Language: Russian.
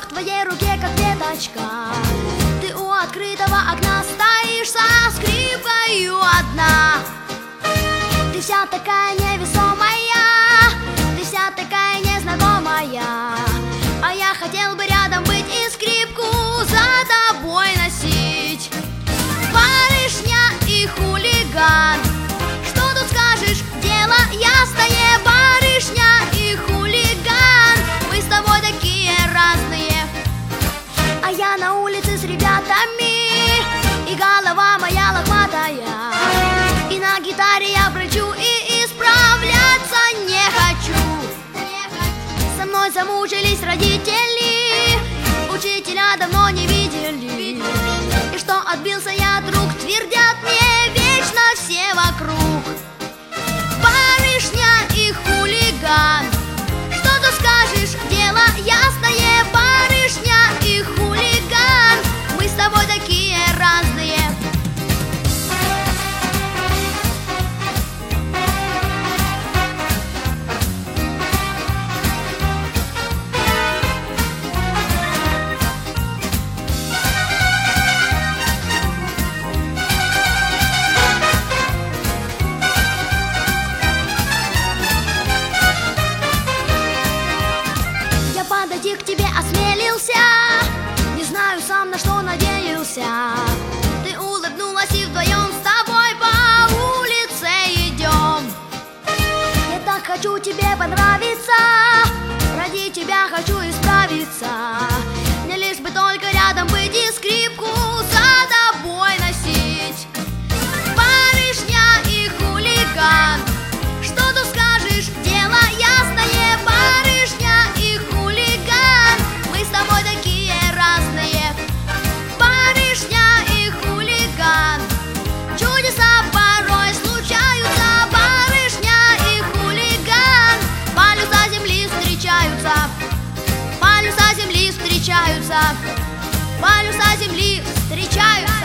в твоей руке, как веточка. Ты у открытого окна стоишь со скрипкою одна. Ты вся такая невесомая, ты вся такая незнакомая. А я хотел бы рядом быть и скрипку за тобой носить. Барышня и хулиган, что тут скажешь, дело ясное. Барышня и хулиган, мы с тобой такие разные. А я на улице с ребятами, и голова моя лохматая, и на гитаре я брычу, и исправляться не хочу. Со мной замужились родители, учителя давно не видели. И что отбился я от рук, твердят мне вечно все вокруг. Барышня и хулиган, что тут скажешь, дело ясное. Барышня и хулиган, мы с тобой такие разные. Подойти к тебе осмелился, не знаю сам, на что надеялся. Ты улыбнулась, и вдвоем с тобой по улице идем. Я так хочу тебе понравиться, ради тебя хочу исправиться. Мне лишь бы только рядом быть и скрипку за тобой носить. Барышня и хулиган, что тут скажешь, дело ясное. Барышня и хулиган, мы с тобой такие разные. Барышня и хулиган, чудеса порой случаются. Барышня и хулиган, полюса земли встречаются. Полюса земли встречаются. Полюса земли встречаются.